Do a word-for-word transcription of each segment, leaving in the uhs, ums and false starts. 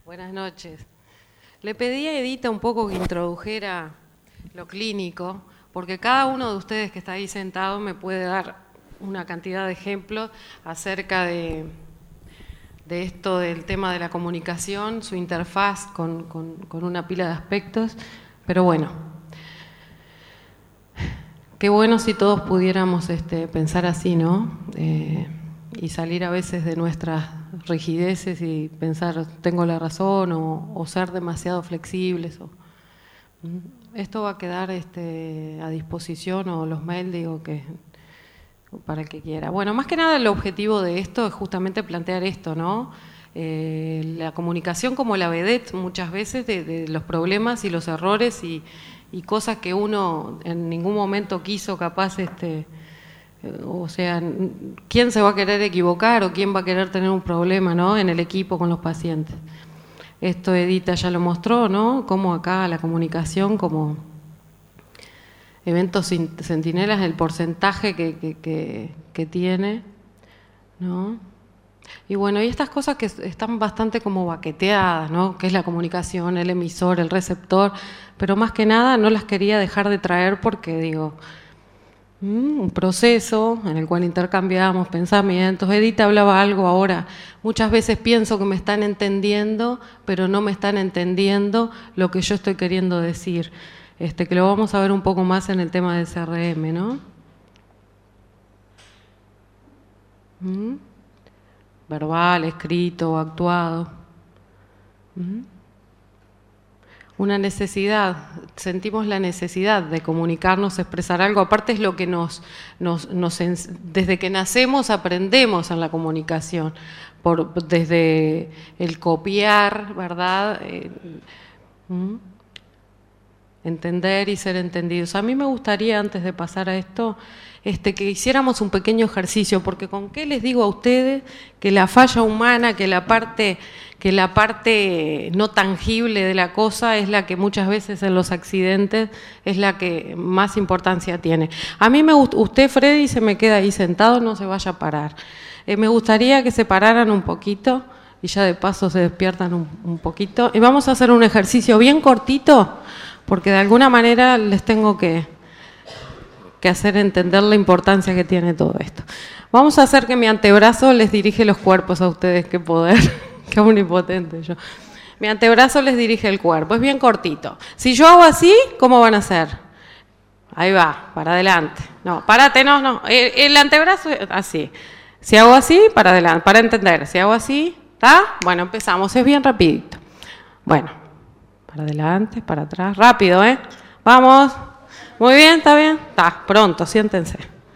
Buenas noches. Le pedí a Edita un poco que introdujera lo clínico, porque cada uno de ustedes que está ahí sentado me puede dar una cantidad de ejemplos acerca de, de esto del tema de la comunicación, su interfaz con, con, con una pila de aspectos, pero bueno, qué bueno si todos pudiéramos este, pensar así, ¿no? Eh, y salir a veces de nuestras rigideces y pensar, tengo la razón, o, o ser demasiado flexibles. O, esto va a quedar este, a disposición, o los mails, digo, que para el que quiera. Bueno, más que nada el objetivo de esto es justamente plantear esto, ¿no? Eh, la comunicación como la vedette muchas veces de, de los problemas y los errores y, y cosas que uno en ningún momento quiso capaz, este, o sea, ¿quién se va a querer equivocar o quién va a querer tener un problema, ¿no? En el equipo con los pacientes? Esto Edita ya lo mostró, ¿no? Cómo acá la comunicación como eventos centinelas, el porcentaje que, que, que, que tiene, ¿no? Y bueno, y estas cosas que están bastante como baqueteadas, ¿no? Que es la comunicación, el emisor, el receptor, pero más que nada no las quería dejar de traer porque, digo, un proceso en el cual intercambiamos pensamientos. Edita hablaba algo ahora, muchas veces pienso que me están entendiendo, pero no me están entendiendo lo que yo estoy queriendo decir, este, que lo vamos a ver un poco más en el tema del C R M, ¿no? ¿Mm? Verbal, escrito, actuado. ¿Mm? Una necesidad, sentimos la necesidad de comunicarnos, expresar algo, aparte es lo que nos, nos, nos desde que nacemos aprendemos en la comunicación, por, desde el copiar, ¿verdad? Eh, ¿Mm? Entender y ser entendidos. A mí me gustaría, antes de pasar a esto, este, que hiciéramos un pequeño ejercicio, porque con qué les digo a ustedes que la falla humana, que la parte, que la parte no tangible de la cosa es la que muchas veces en los accidentes es la que más importancia tiene. A mí me gusta, usted Freddy se me queda ahí sentado, no se vaya a parar. Eh, me gustaría que se pararan un poquito y ya de paso se despiertan un, un poquito. Y vamos a hacer un ejercicio bien cortito, porque de alguna manera les tengo que, que hacer entender la importancia que tiene todo esto. Vamos a hacer que mi antebrazo les dirige los cuerpos a ustedes, qué poder, qué omnipotente yo. Mi antebrazo les dirige el cuerpo, es bien cortito. Si yo hago así, ¿cómo van a hacer? Ahí va, para adelante. No, párate, no, no, el, el antebrazo así. Si hago así, para adelante, para entender. Si hago así, ¿está? Bueno, empezamos, es bien rapidito. Bueno. Para adelante, para atrás, rápido, ¿eh? Vamos. Muy bien, ¿está bien? Está, pronto, siéntense.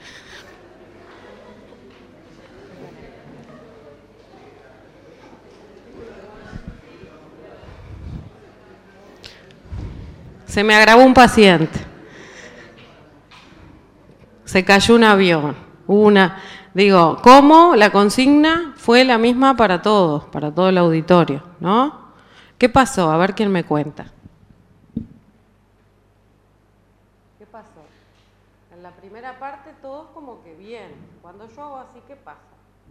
Se me agravó un paciente. Se cayó un avión. Una, digo, ¿cómo? La consigna fue la misma para todos, para todo el auditorio, ¿no? ¿Qué pasó? A ver quién me cuenta. ¿Qué pasó? En la primera parte todos como que bien. Cuando yo hago así, ¿qué pasa?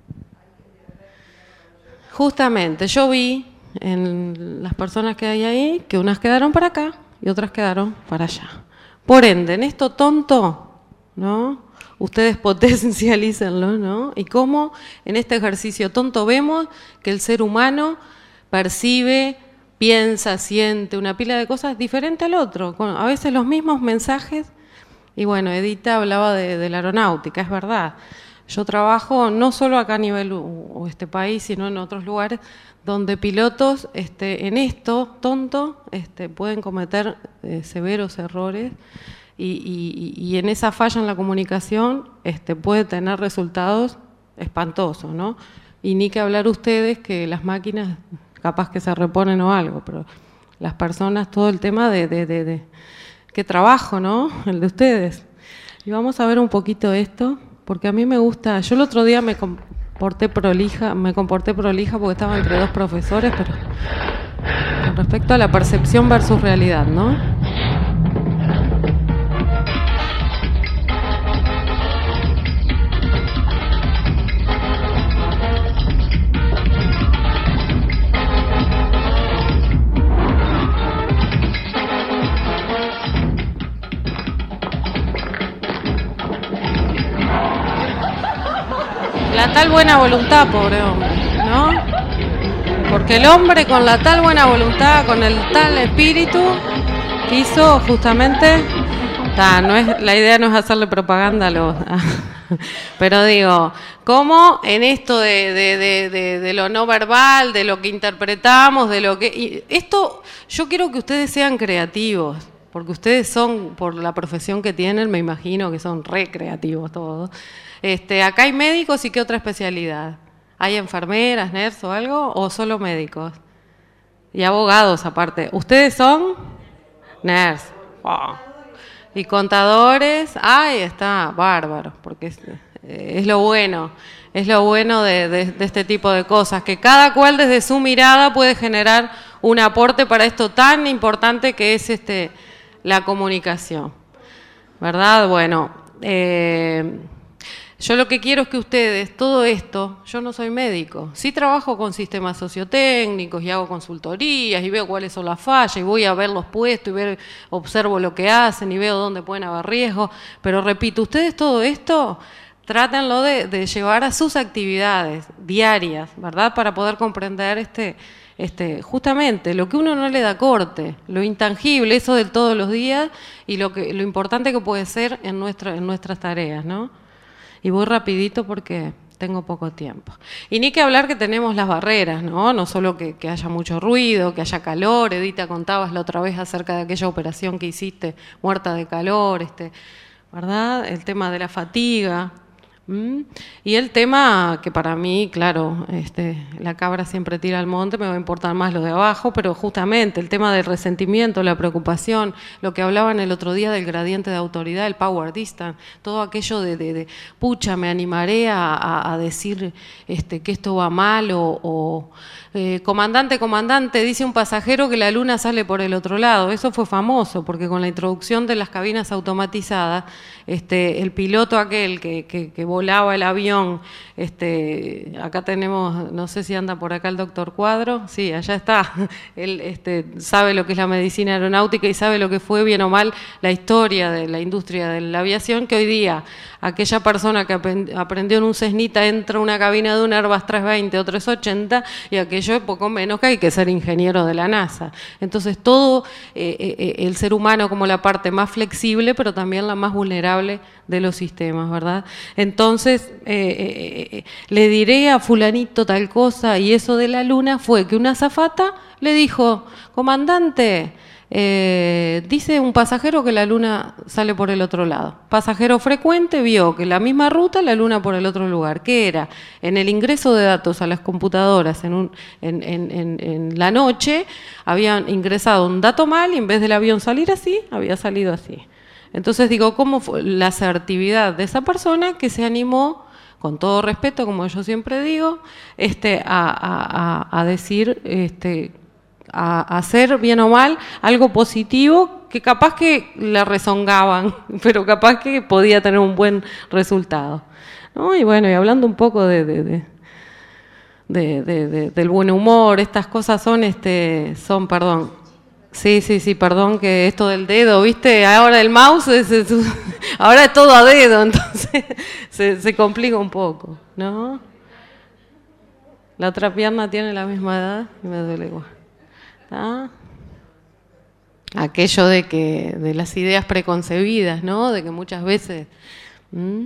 Justamente, yo vi en las personas que hay ahí que unas quedaron para acá y otras quedaron para allá. Por ende, en esto tonto, ¿no? Ustedes potencialícenlo, ¿no? Y cómo en este ejercicio tonto vemos que el ser humano percibe, piensa, siente una pila de cosas diferente al otro, con a veces los mismos mensajes. Y bueno, Edita hablaba de, de la aeronáutica, es verdad. Yo trabajo no solo acá a nivel o este país, sino en otros lugares donde pilotos este, en esto, tonto, este, pueden cometer eh, severos errores y, y, y en esa falla en la comunicación este, puede tener resultados espantosos, ¿no? Y ni que hablar ustedes que las máquinas capaz que se reponen o algo, pero las personas, todo el tema de, de, de, de qué trabajo, ¿no? El de ustedes. Y vamos a ver un poquito esto, porque a mí me gusta, yo el otro día me comporté prolija, me comporté prolija porque estaba entre dos profesores, pero con respecto a la percepción versus realidad, ¿no? la tal buena voluntad, pobre hombre, ¿no? Porque el hombre con la tal buena voluntad, con el tal espíritu, quiso justamente, ta, no es, la idea no es hacerle propaganda a los... Pero digo, ¿cómo en esto de, de, de, de, de lo no verbal, de lo que interpretamos, de lo que... Y esto, yo quiero que ustedes sean creativos, porque ustedes son, por la profesión que tienen, me imagino que son re creativos todos. Este, acá hay médicos y ¿qué otra especialidad? ¿Hay enfermeras, nurse o algo? ¿O solo médicos? Y abogados aparte. ¿Ustedes son? Nurse. Oh. Y contadores, ahí está, bárbaro, porque es, es lo bueno, es lo bueno de, de, de este tipo de cosas, que cada cual desde su mirada puede generar un aporte para esto tan importante que es este la comunicación, ¿verdad? Bueno, eh, yo lo que quiero es que ustedes, todo esto, yo no soy médico, sí trabajo con sistemas sociotécnicos y hago consultorías y veo cuáles son las fallas y voy a ver los puestos y ver, observo lo que hacen y veo dónde pueden haber riesgos, pero repito, ustedes todo esto trátenlo de, de llevar a sus actividades diarias, ¿verdad? Para poder comprender este, este, justamente lo que uno no le da corte, lo intangible, eso del todos los días y lo, que, lo importante que puede ser en, nuestra, en nuestras tareas, ¿no? Y voy rapidito porque tengo poco tiempo. Y ni que hablar que tenemos las barreras, ¿no? No solo que, que haya mucho ruido, que haya calor. Edita, contabas la otra vez acerca de aquella operación que hiciste, muerta de calor, este, ¿verdad? El tema de la fatiga. ¿Mm? Y el tema que para mí, claro, este, la cabra siempre tira al monte, me va a importar más lo de abajo, pero justamente el tema del resentimiento, la preocupación, lo que hablaban el otro día del gradiente de autoridad, el power distance, todo aquello de, de, de pucha, me animaré a, a, a decir este, que esto va mal o, o eh, comandante, comandante, dice un pasajero que la luna sale por el otro lado. Eso fue famoso porque con la introducción de las cabinas automatizadas, este, el piloto aquel que, que, que volaba el avión, este, acá tenemos, no sé si anda por acá el doctor Cuadro, sí, allá está, él este, sabe lo que es la medicina aeronáutica y sabe lo que fue bien o mal la historia de la industria de la aviación, que hoy día aquella persona que aprendió en un Cessnita entra a una cabina de un Airbus trescientos veinte o trescientos ochenta y aquello es poco menos que hay que ser ingeniero de la NASA. Entonces todo eh, eh, el ser humano como la parte más flexible, pero también la más vulnerable de los sistemas, ¿verdad? Entonces eh, eh, le diré a fulanito tal cosa y eso de la luna fue que una azafata le dijo, comandante, Eh, dice un pasajero que la luna sale por el otro lado. Pasajero frecuente vio que la misma ruta, la luna por el otro lugar. ¿Qué era? En el ingreso de datos a las computadoras en, un, en, en, en, en la noche, habían ingresado un dato mal y en vez del avión salir así, había salido así. Entonces digo, ¿cómo fue la asertividad de esa persona que se animó, con todo respeto, como yo siempre digo, este, a, a, a decir... Este, a hacer bien o mal algo positivo que capaz que le rezongaban, pero capaz que podía tener un buen resultado, ¿no? Y bueno, y hablando un poco de, de, de, de, de, de del buen humor, estas cosas son, este, son, perdón, sí, sí, sí, perdón, que esto del dedo, ¿viste? Ahora el mouse, es, es, ahora es todo a dedo, entonces se, se complica un poco, ¿no? La otra pierna tiene la misma edad y me duele igual. ¿Ah? Aquello de que de las ideas preconcebidas, ¿no? De que muchas veces ¿Mm?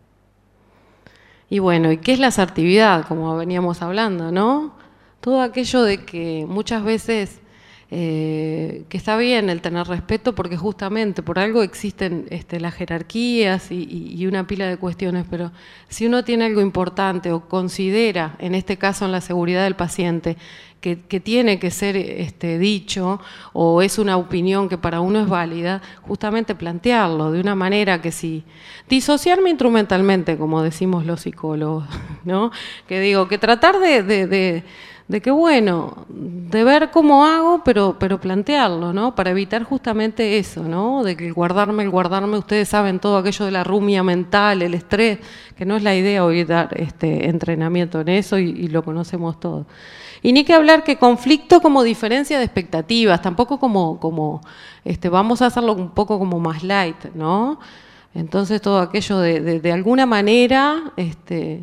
Y bueno, ¿y qué es la asertividad? Como veníamos hablando, ¿no? Todo aquello de que muchas veces eh, que está bien el tener respeto porque justamente por algo existen este, las jerarquías y, y, y una pila de cuestiones, pero si uno tiene algo importante o considera, en este caso en la seguridad del paciente, Que, que tiene que ser este, dicho o es una opinión que para uno es válida, justamente plantearlo de una manera que sí, disociarme instrumentalmente, como decimos los psicólogos, ¿no? Que digo, que tratar de, de, de, de que bueno, de ver cómo hago, pero, pero plantearlo, ¿no? Para evitar justamente eso, ¿no? De que el guardarme, el guardarme, ustedes saben todo aquello de la rumia mental, el estrés, que no es la idea hoy dar este entrenamiento en eso y, y lo conocemos todo. Y ni que hablar que conflicto como diferencia de expectativas, tampoco como, como este, vamos a hacerlo un poco como más light, ¿no? Entonces todo aquello de, de, de alguna manera este,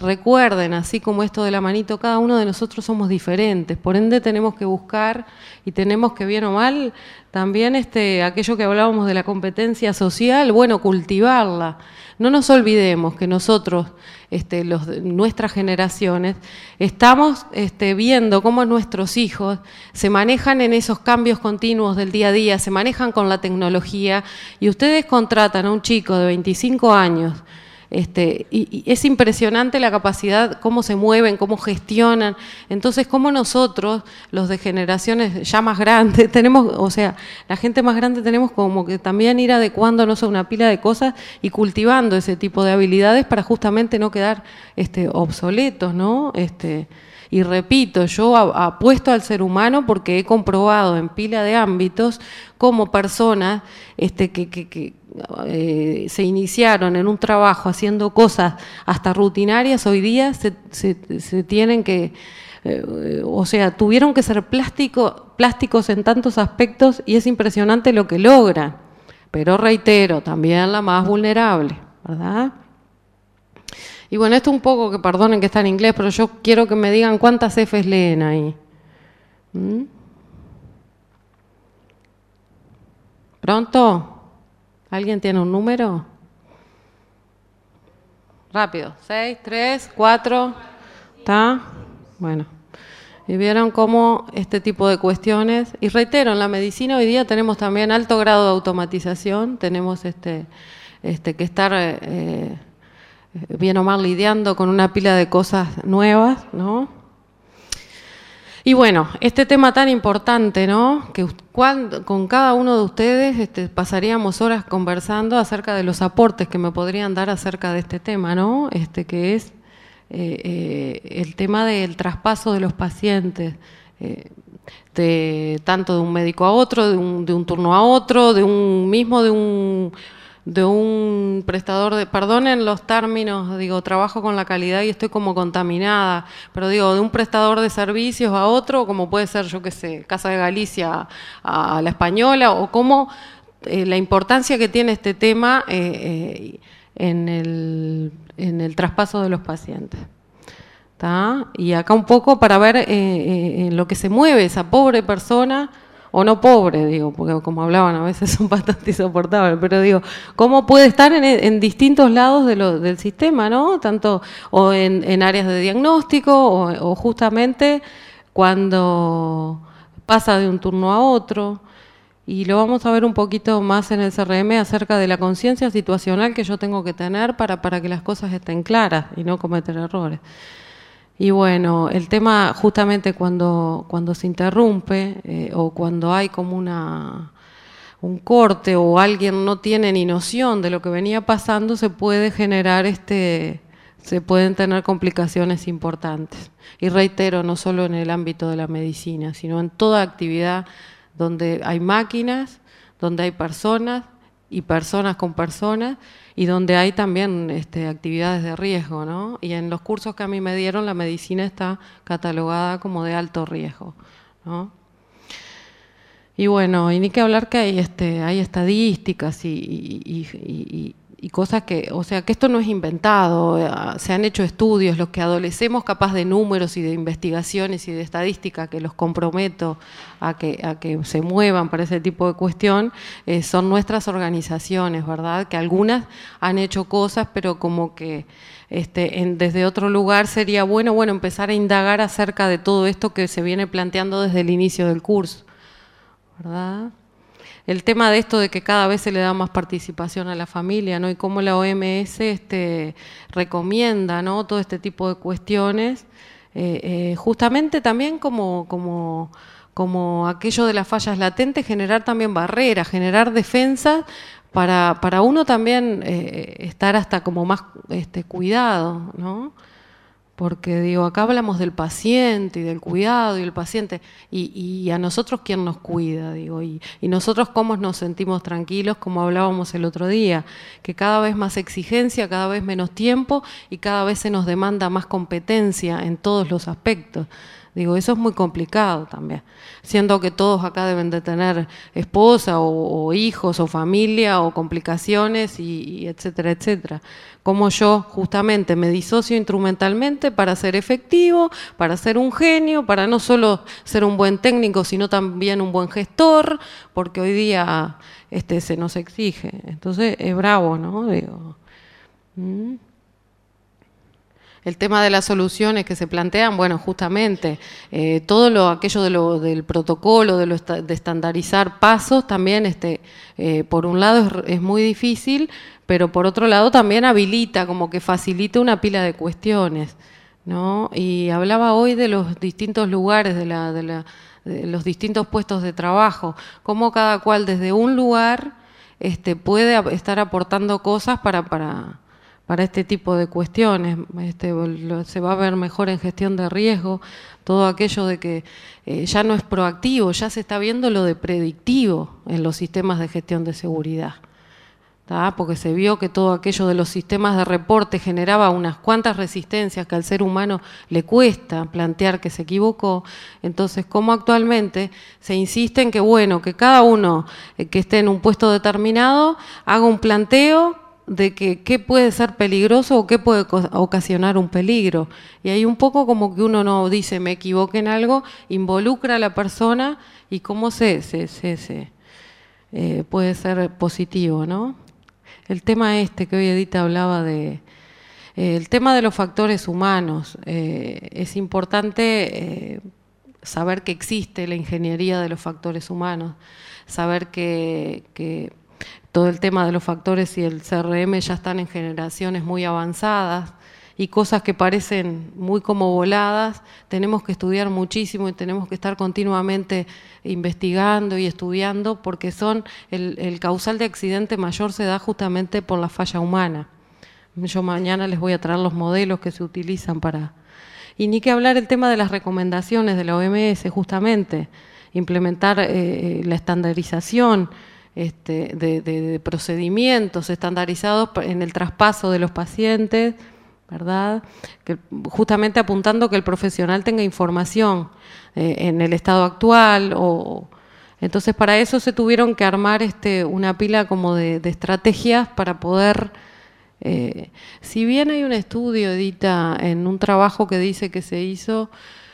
recuerden, así como esto de la manito, cada uno de nosotros somos diferentes, por ende tenemos que buscar y tenemos que, bien o mal, también este, aquello que hablábamos de la competencia social, bueno, cultivarla. No nos olvidemos que nosotros, este, los, nuestras generaciones, estamos este, viendo cómo nuestros hijos se manejan en esos cambios continuos del día a día, se manejan con la tecnología, y ustedes contratan a un chico de veinticinco años, Este, y, y es impresionante la capacidad, cómo se mueven, cómo gestionan. Entonces, cómo nosotros, los de generaciones ya más grandes, tenemos, o sea, la gente más grande tenemos como que también ir adecuándonos a una pila de cosas y cultivando ese tipo de habilidades para justamente no quedar este, obsoletos, ¿no? Este, y repito, yo apuesto al ser humano porque he comprobado en pila de ámbitos cómo personas este, que, que, que eh, se iniciaron en un trabajo haciendo cosas hasta rutinarias, hoy día se, se, se tienen que, eh, o sea, tuvieron que ser plástico, plásticos en tantos aspectos y es impresionante lo que logran. Pero reitero, también la más vulnerable, ¿verdad? Y bueno, esto un poco, que perdonen que está en inglés, pero yo quiero que me digan cuántas Fs leen ahí. ¿Mm? ¿Pronto? ¿Alguien tiene un número? Rápido. ¿Seis, tres, cuatro? ¿Está? Bueno. Y vieron cómo este tipo de cuestiones, y reitero, en la medicina hoy día tenemos también alto grado de automatización, tenemos este, este que estar... Eh, bien o mal lidiando con una pila de cosas nuevas, ¿no? Y bueno, este tema tan importante, ¿no? Que cuando, con cada uno de ustedes este, pasaríamos horas conversando acerca de los aportes que me podrían dar acerca de este tema, ¿no? Este, que es eh, eh, el tema del traspaso de los pacientes, eh, de, tanto de un médico a otro, de un, de un turno a otro, de un mismo, de un... de un prestador de, perdonen los términos, digo, trabajo con la calidad y estoy como contaminada, pero digo, de un prestador de servicios a otro, como puede ser, yo qué sé, Casa de Galicia a, a la Española, o cómo eh, la importancia que tiene este tema eh, eh, en, el, en el traspaso de los pacientes. ¿Tá? Y acá un poco para ver eh, eh, en lo que se mueve esa pobre persona, o no pobre, digo, porque como hablaban a veces son bastante insoportables, pero digo, cómo puede estar en, en distintos lados de lo, del sistema, ¿no? Tanto o en, en áreas de diagnóstico o, o justamente cuando pasa de un turno a otro. Y lo vamos a ver un poquito más en el C R M acerca de la conciencia situacional que yo tengo que tener para, para que las cosas estén claras y no cometer errores. Y bueno, el tema justamente cuando, cuando se interrumpe eh, o cuando hay como una, un corte o alguien no tiene ni noción de lo que venía pasando, se puede generar, este, se pueden tener complicaciones importantes. Y reitero, no solo en el ámbito de la medicina, sino en toda actividad donde hay máquinas, donde hay personas y personas con personas, y donde hay también este, actividades de riesgo, ¿no? Y en los cursos que a mí me dieron, la medicina está catalogada como de alto riesgo, ¿no? Y bueno, y ni que hablar que hay, este, hay estadísticas y, y, y, y, y cosas que, o sea, que esto no es inventado, se han hecho estudios, los que adolecemos capaz de números y de investigaciones y de estadísticas que los comprometo a que, a que se muevan para ese tipo de cuestión, eh, son nuestras organizaciones, ¿verdad? Que algunas han hecho cosas, pero como que este, en, desde otro lugar sería bueno, bueno, empezar a indagar acerca de todo esto que se viene planteando desde el inicio del curso, ¿verdad? El tema de esto de que cada vez se le da más participación a la familia, ¿no? Y cómo la O M S este, recomienda, ¿no? Todo este tipo de cuestiones, eh, eh, justamente también como, como, como aquello de las fallas latentes, generar también barreras, generar defensas para, para uno también eh, estar hasta como más este, cuidado, ¿no? Porque digo, acá hablamos del paciente y del cuidado y el paciente, y, y a nosotros quién nos cuida, digo, y, y nosotros cómo nos sentimos tranquilos, como hablábamos el otro día, que cada vez más exigencia, cada vez menos tiempo y cada vez se nos demanda más competencia en todos los aspectos. Digo, eso es muy complicado también, siendo que todos acá deben de tener esposa o, o hijos o familia o complicaciones y, y etcétera, etcétera. Como yo justamente me disocio instrumentalmente para ser efectivo, para ser un genio, para no solo ser un buen técnico, sino también un buen gestor, porque hoy día este, se nos exige. Entonces es bravo, ¿no? Digo, ¿mm? El tema de las soluciones que se plantean, bueno, justamente, eh, todo lo, aquello de lo, del protocolo, de, lo esta, de estandarizar pasos, también, este, eh, por un lado es, es muy difícil, pero por otro lado también habilita, como que facilita una pila de cuestiones, ¿no? Y hablaba hoy de los distintos lugares, de, la, de, la, de los distintos puestos de trabajo, cómo cada cual desde un lugar este, puede estar aportando cosas para... para para este tipo de cuestiones. Este, lo, se va a ver mejor en gestión de riesgo, todo aquello de que eh, ya no es proactivo, ya se está viendo lo de predictivo en los sistemas de gestión de seguridad. ¿tá? Porque se vio que todo aquello de los sistemas de reporte generaba unas cuantas resistencias que al ser humano le cuesta plantear que se equivocó. Entonces, como actualmente se insiste en que, bueno, que cada uno eh, que esté en un puesto determinado haga un planteo de que qué puede ser peligroso o qué puede ocasionar un peligro. Y hay un poco como que uno no dice me equivoqué en algo, involucra a la persona y cómo se, se, se, se eh, puede ser positivo, ¿no? El tema este que hoy Edita hablaba de, eh, el tema de los factores humanos, eh, es importante eh, saber que existe la ingeniería de los factores humanos, saber que, que todo el tema de los factores y el C R M ya están en generaciones muy avanzadas y cosas que parecen muy como voladas, tenemos que estudiar muchísimo y tenemos que estar continuamente investigando y estudiando porque son el, el causal de accidente mayor se da justamente por la falla humana. Yo mañana les voy a traer los modelos que se utilizan para... Y ni que hablar el tema de las recomendaciones de la O M S, justamente, implementar eh, la estandarización, Este, de, de, de procedimientos estandarizados en el traspaso de los pacientes, ¿verdad? Que justamente apuntando que el profesional tenga información eh, en el estado actual. O, entonces, para eso se tuvieron que armar este, una pila como de, de estrategias para poder... Eh, si bien hay un estudio, Edita, en un trabajo que dice que se hizo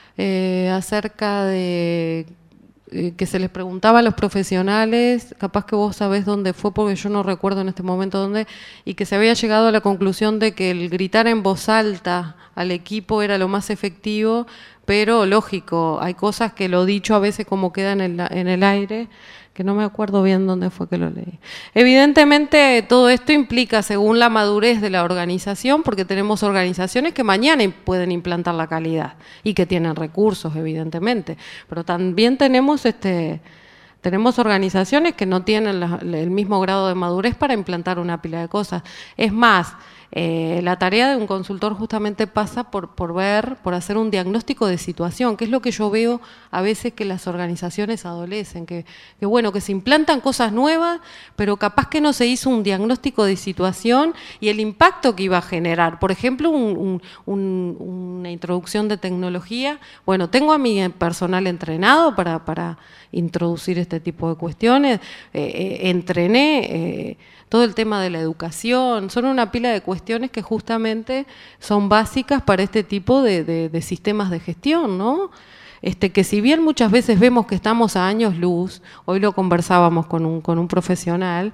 eh, acerca de... que se les preguntaba a los profesionales, capaz que vos sabés dónde fue, porque yo no recuerdo en este momento dónde, y que se había llegado a la conclusión de que el gritar en voz alta al equipo era lo más efectivo, pero lógico, hay cosas que lo dicho a veces como queda en el, en el aire, que no me acuerdo bien dónde fue que lo leí. Evidentemente todo esto implica, según la madurez de la organización, porque tenemos organizaciones que mañana pueden implantar la calidad y que tienen recursos, evidentemente, pero también tenemos este tenemos organizaciones que no tienen la, el mismo grado de madurez para implantar una pila de cosas. Es más, Eh, la tarea de un consultor justamente pasa por, por ver, por hacer un diagnóstico de situación, que es lo que yo veo a veces que las organizaciones adolecen, que, que bueno, que se implantan cosas nuevas, pero capaz que no se hizo un diagnóstico de situación y el impacto que iba a generar. Por ejemplo, un, un, un, una introducción de tecnología. Bueno, tengo a mi personal entrenado para, para introducir este tipo de cuestiones, eh, eh, entrené eh, todo el tema de la educación, son una pila de cuestiones que justamente son básicas para este tipo de, de, de sistemas de gestión, ¿no? Este, que si bien muchas veces vemos que estamos a años luz, hoy lo conversábamos con un, con un profesional,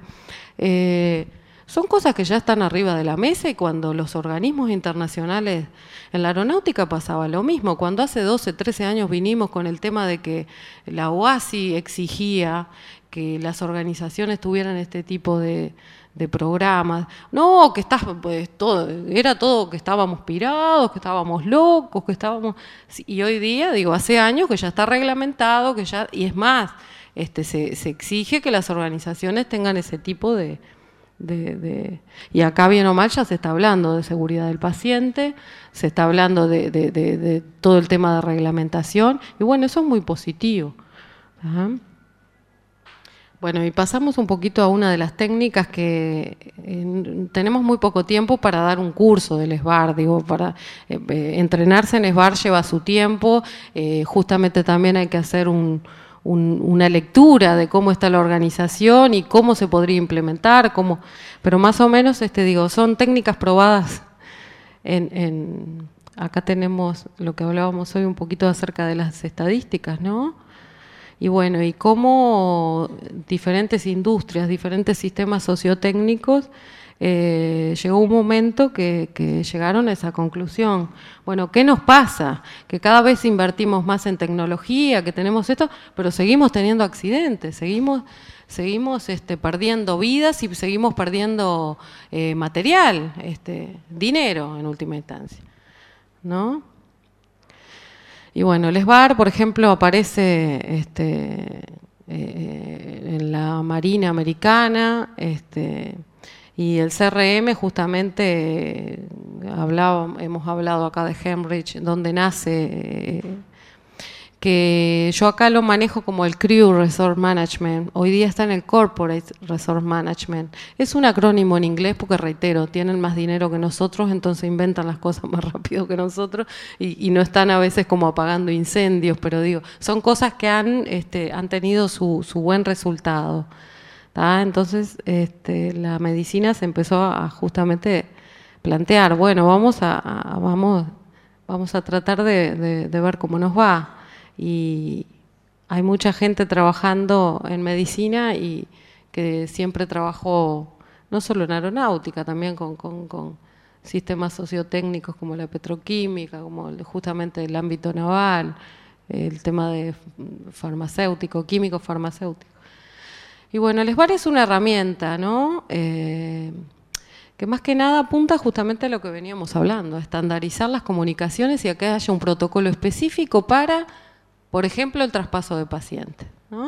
eh, son cosas que ya están arriba de la mesa y cuando los organismos internacionales, en la aeronáutica pasaba lo mismo, cuando hace doce, trece años vinimos con el tema de que la O A S I exigía que las organizaciones tuvieran este tipo de, de programas, no, que está, pues, todo, era todo que estábamos pirados, que estábamos locos, que estábamos... Y hoy día, digo, hace años que ya está reglamentado, que ya y es más, este, se, se exige que las organizaciones tengan ese tipo de... De, de, y acá bien o mal ya se está hablando de seguridad del paciente, se está hablando de, de, de, de todo el tema de reglamentación, y bueno, eso es muy positivo. Ajá. Bueno, y pasamos un poquito a una de las técnicas que eh, tenemos muy poco tiempo para dar un curso del ESBAR, digo, para eh, eh, entrenarse en ESBAR lleva su tiempo, eh, justamente también hay que hacer un, un, una lectura de cómo está la organización y cómo se podría implementar, cómo, pero más o menos, este, digo, son técnicas probadas en, en, acá tenemos lo que hablábamos hoy un poquito acerca de las estadísticas, ¿no? Y bueno, y cómo diferentes industrias, diferentes sistemas sociotécnicos, eh, llegó un momento que, que llegaron a esa conclusión. Bueno, ¿qué nos pasa? Que cada vez invertimos más en tecnología, que tenemos esto, pero seguimos teniendo accidentes, seguimos, seguimos este, perdiendo vidas y seguimos perdiendo eh, material, este, dinero en última instancia, ¿no? Y bueno, el ESBAR, por ejemplo, aparece este, eh, en la Marina Americana, este, y el C R M justamente, eh, hablaba, hemos hablado acá de Hemrich, donde nace, eh, que yo acá lo manejo como el Crew Resource Management, hoy día está en el Corporate Resource Management. Es un acrónimo en inglés porque, reitero, tienen más dinero que nosotros, entonces inventan las cosas más rápido que nosotros y, y no están a veces como apagando incendios, pero digo, son cosas que han, este, han tenido su, su buen resultado. ¿Tá? Entonces este, la medicina se empezó a justamente plantear, bueno, vamos a, a, vamos, vamos a tratar de, de, de ver cómo nos va. Y hay mucha gente trabajando en medicina y que siempre trabajó no solo en aeronáutica, también con, con, con sistemas sociotécnicos como la petroquímica, como el, justamente el ámbito naval, el tema de farmacéutico, químico farmacéutico. Y bueno, el ESBAR es una herramienta, ¿no? Eh, que más que nada apunta justamente a lo que veníamos hablando, a estandarizar las comunicaciones y a que haya un protocolo específico para, por ejemplo, el traspaso de pacientes, ¿no?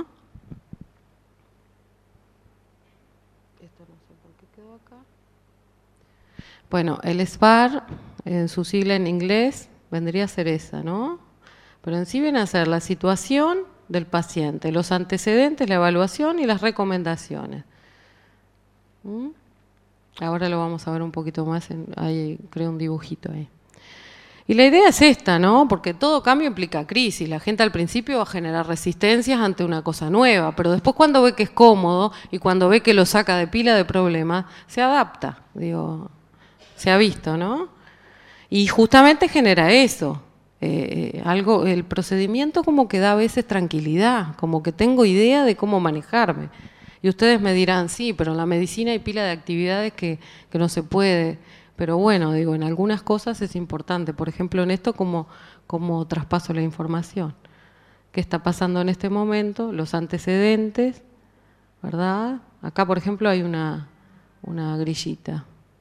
Esto no sé por qué quedó acá. Bueno, el ESBAR, en su sigla en inglés, vendría a ser esa, ¿no? Pero en sí viene a ser la situación del paciente, los antecedentes, la evaluación y las recomendaciones. ¿Mm? Ahora lo vamos a ver un poquito más, en, ahí creo un dibujito ahí. Y la idea es esta, ¿no? Porque todo cambio implica crisis. La gente al principio va a generar resistencias ante una cosa nueva, pero después cuando ve que es cómodo y cuando ve que lo saca de pila de problemas, se adapta, digo, se ha visto, ¿no? Y justamente genera eso, eh, algo, el procedimiento como que da a veces tranquilidad, como que tengo idea de cómo manejarme. Y ustedes me dirán, sí, pero en la medicina hay pila de actividades que, que no se puede. Pero bueno, digo, en algunas cosas es importante. Por ejemplo, en esto, como, como traspaso la información. ¿Qué está pasando en este momento? Los antecedentes, ¿verdad? Acá, por ejemplo, hay una, una grillita.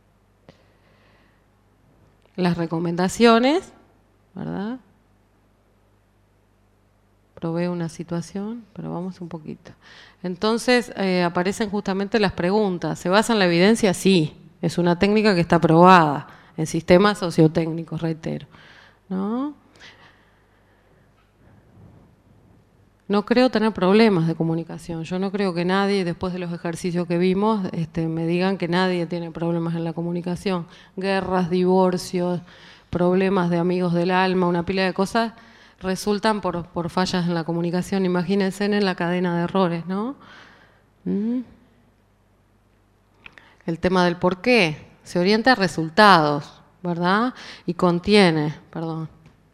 Las recomendaciones, ¿verdad? Provee una situación, pero vamos un poquito. Entonces, eh, aparecen justamente las preguntas. ¿Se basa en la evidencia? Sí. Es una técnica que está probada en sistemas sociotécnicos, reitero, ¿no? No creo tener problemas de comunicación. Yo no creo que nadie, después de los ejercicios que vimos, este, me digan que nadie tiene problemas en la comunicación. Guerras, divorcios, problemas de amigos del alma, una pila de cosas resultan por, por fallas en la comunicación. Imagínense en la cadena de errores, ¿no? ¿Mm? El tema del por qué se orienta a resultados, ¿verdad? Y contiene, perdón,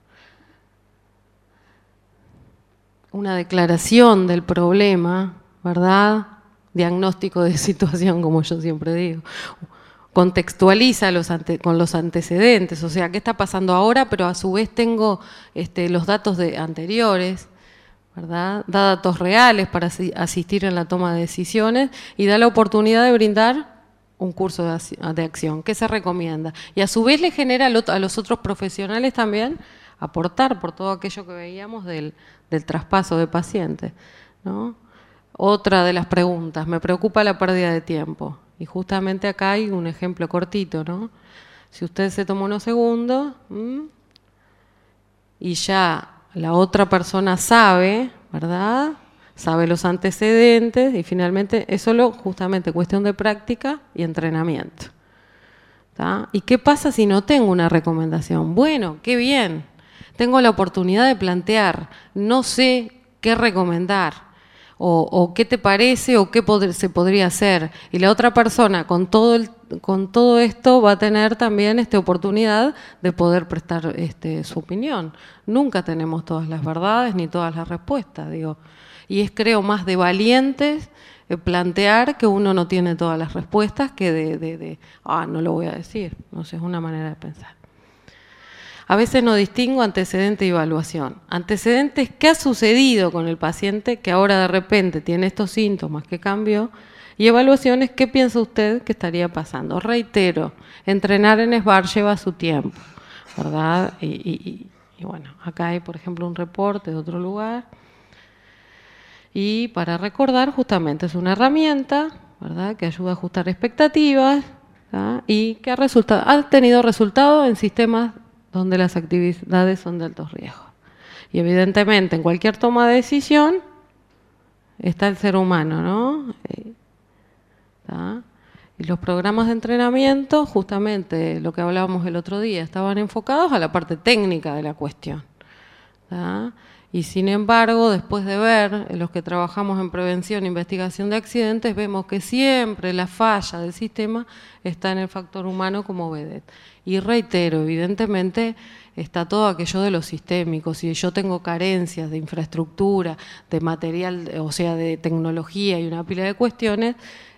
una declaración del problema, ¿verdad? Diagnóstico de situación, como yo siempre digo. Contextualiza los ante, con los antecedentes, o sea, ¿qué está pasando ahora? Pero a su vez tengo este, los datos de anteriores, ¿verdad? Da datos reales para asistir en la toma de decisiones y da la oportunidad de brindar un curso de acción. ¿Qué se recomienda? Y a su vez le genera a los otros profesionales también aportar por todo aquello que veíamos del, del traspaso de pacientes, ¿no? Otra de las preguntas, me preocupa la pérdida de tiempo. Y justamente acá hay un ejemplo cortito, ¿no? Si usted se toma unos segundos ¿m? y ya la otra persona sabe, ¿verdad? sabe los antecedentes y finalmente es solo justamente cuestión de práctica y entrenamiento. ¿Tá? ¿Y qué pasa si no tengo una recomendación? Bueno, qué bien, tengo la oportunidad de plantear, no sé qué recomendar. O, o qué te parece o qué pod- se podría hacer. Y la otra persona con todo, el, con todo esto va a tener también esta oportunidad de poder prestar este, su opinión. Nunca tenemos todas las verdades ni todas las respuestas, digo. Y es, creo, más de valientes eh, plantear que uno no tiene todas las respuestas que de, de, de, ah, no lo voy a decir. No sé, es una manera de pensar. A veces no distingo antecedente y evaluación. Antecedentes, ¿qué ha sucedido con el paciente que ahora de repente tiene estos síntomas que cambió? Y evaluaciones, ¿qué piensa usted que estaría pasando? Reitero, entrenar en SBAR lleva su tiempo, ¿verdad? Y, y, y bueno, acá hay, por ejemplo, un reporte de otro lugar. Y para recordar, justamente es una herramienta, ¿verdad?, que ayuda a ajustar expectativas, ¿tá?, y que ha, resultado, ha tenido resultado en sistemas donde las actividades son de altos riesgos. Y evidentemente en cualquier toma de decisión está el ser humano, ¿no? ¿Tá? Y los programas de entrenamiento, justamente lo que hablábamos el otro día, estaban enfocados a la parte técnica de la cuestión. ¿Tá? Y sin embargo, después de ver, los que trabajamos en prevención e investigación de accidentes, vemos que siempre la falla del sistema está en el factor humano como vedette. Y reitero, evidentemente está todo aquello de lo sistémico. Si yo tengo carencias de infraestructura, de material, o sea, de tecnología y una pila de cuestiones,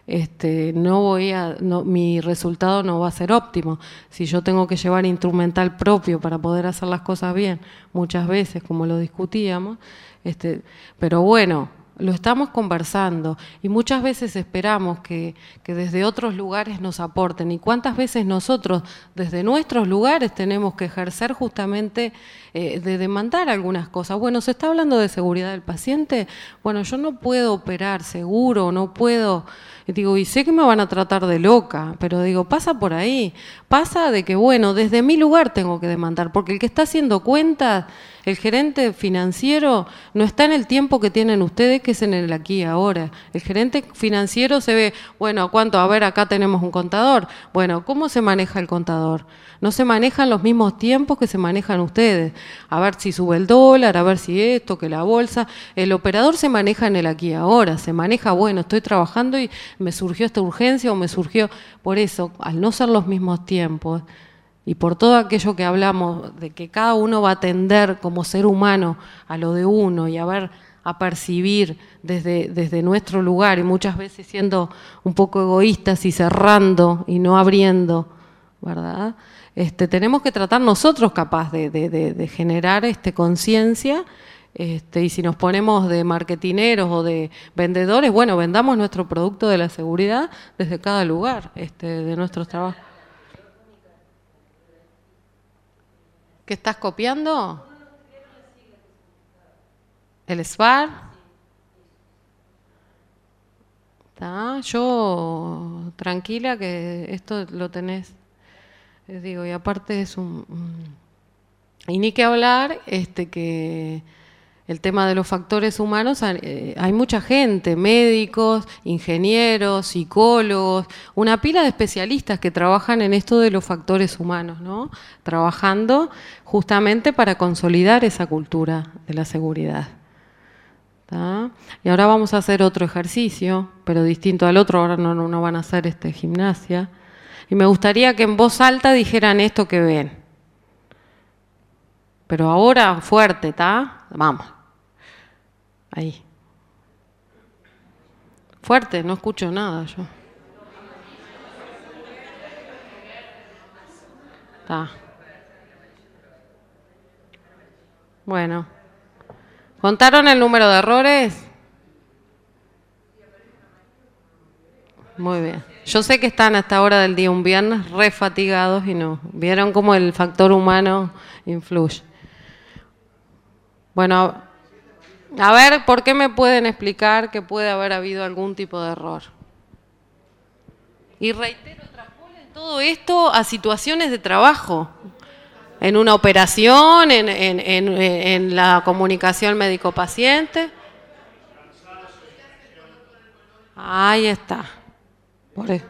Este, no voy a, no, mi resultado no va a ser óptimo. Si yo tengo que llevar instrumental propio para poder hacer las cosas bien, muchas veces, como lo discutíamos, este, pero bueno, lo estamos conversando y muchas veces esperamos que, que desde otros lugares nos aporten. ¿Y cuántas veces nosotros desde nuestros lugares tenemos que ejercer justamente eh, de demandar algunas cosas? Bueno, se está hablando de seguridad del paciente. Bueno, yo no puedo operar seguro, no puedo... Digo, y sé que me van a tratar de loca, pero digo, pasa por ahí. Pasa de que, bueno, desde mi lugar tengo que demandar, porque el que está haciendo cuentas, el gerente financiero, no está en el tiempo que tienen ustedes, que es en el aquí y ahora. El gerente financiero se ve, bueno, ¿cuánto? A ver, acá tenemos un contador. Bueno, ¿cómo se maneja el contador? No se manejan los mismos tiempos que se manejan ustedes. A ver si sube el dólar, a ver si esto, que la bolsa. El operador se maneja en el aquí y ahora, se maneja, bueno, estoy trabajando y me surgió esta urgencia o me surgió... Por eso, al no ser los mismos tiempos, y por todo aquello que hablamos, de que cada uno va a atender como ser humano a lo de uno y a ver, a percibir desde, desde nuestro lugar, y muchas veces siendo un poco egoístas y cerrando y no abriendo, ¿verdad? Este, tenemos que tratar nosotros capaz de, de, de, de generar este, conciencia, este, y si nos ponemos de marketineros o de vendedores, bueno, vendamos nuestro producto de la seguridad desde cada lugar este, de nuestros trabajos. ¿Qué estás copiando? ¿El SBAR? ¿Tá? Yo, tranquila que esto lo tenés, les digo, y aparte es un... Y ni que hablar, este, que el tema de los factores humanos, eh, hay mucha gente, médicos, ingenieros, psicólogos, una pila de especialistas que trabajan en esto de los factores humanos, ¿no? Trabajando justamente para consolidar esa cultura de la seguridad. ¿Tá? Y ahora vamos a hacer otro ejercicio, pero distinto al otro, ahora no, no, no van a hacer este, gimnasia. Y me gustaría que en voz alta dijeran esto que ven. Pero ahora fuerte, ¿está? Vamos. Ahí. Fuerte, no escucho nada yo. Está. Bueno. ¿Contaron el número de errores? Muy bien. Yo sé que están a esta hora del día, un viernes, re fatigados y no. Vieron cómo el factor humano influye. Bueno, a ver, ¿por qué me pueden explicar que puede haber habido algún tipo de error? Y reitero, traspolen todo esto a situaciones de trabajo. En una operación, en, en, en, en la comunicación médico-paciente. Ahí está. Por eso.